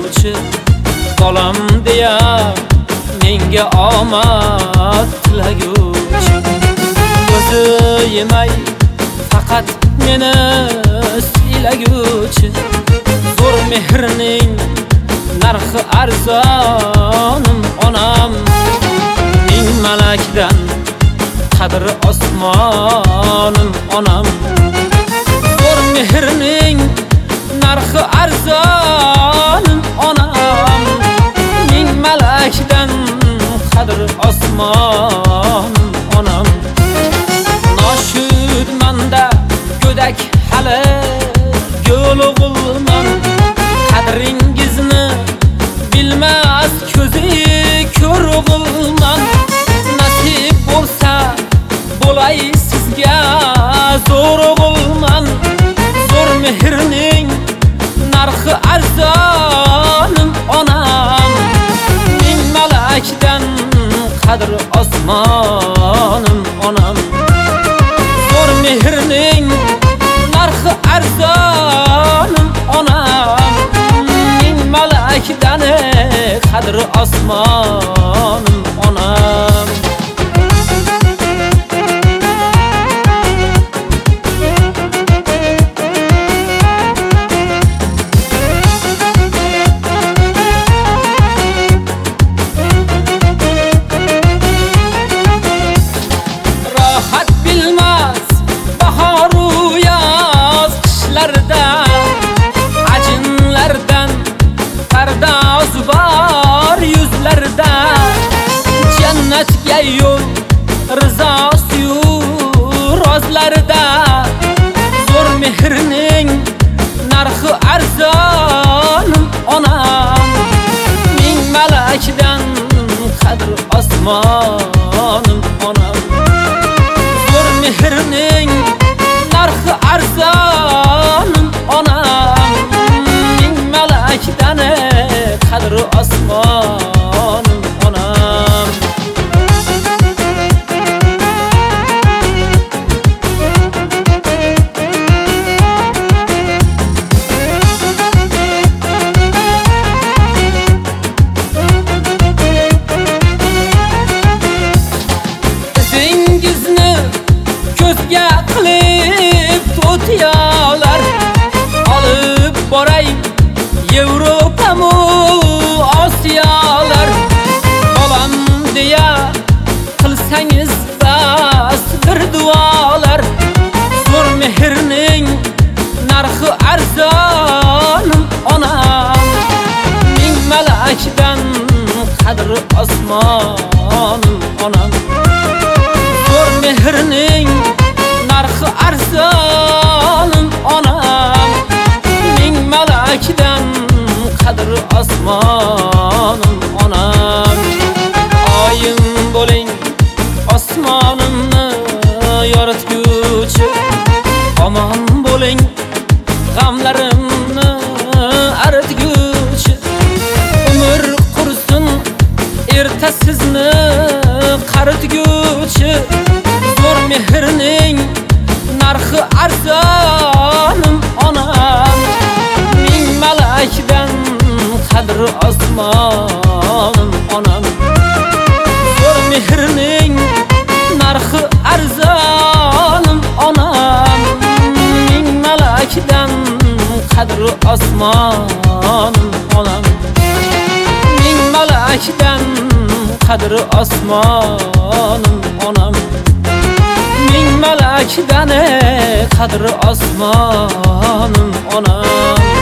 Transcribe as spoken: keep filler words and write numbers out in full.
berguvchi bolam deya menga omad tilaguvchi ko'zi yemay faqat meni siylaguvchi zo'r mehrning narxi arzonim onam ming malakdan qadri osmonim onam zo'r mehrning narxi arzonim onam ming malakdan qadri osmonim onam noshudmanda go'dak hali yo'lg'ulman qadringizni bilmas ko'zi ko'rg'ulman nasib bo'lsa bo'lay sizga zo'rg'ulman zo'r mehrning narxi arzonim onam ming malakdan qadri osmonim onam zo'r mehrning narxi arzonim onam ming malakdan qadri osmonim onam ajinlardan pardoz bor yuzlarda jannatga yo'l rizosiyu rozlarda zo'r mehrning narxi arzonim onam ming malakdan qadri osmonim onam zo'r mehrning narxi arzonim onam ming malakdan qadri osmonim onam izingizni ko'zga qilib to'tiyolar olib boray Yevropamu Osiyolar bolam deya qilsangiz bas bir duolar zo'r mehrning narxi arzonim onam ming malakdan qadri osmonim onam zo'r mehrning narxi arzonim onam ming malakdan qadri osmonim onam oyim bo'ling osmonimni yoritguvchi omon bo'ling g'amlarimni aritguvchi umr qursin erta sizni qaritguvchi zo'r mehrning narxi arzonim onam ming malakdan qadri osmonim onam zo'r mehrning narxi arzonim onam ming malakdan qadri osmonim onam ming malakdan qadri osmonim onam ming malakdan qadri osmonim onam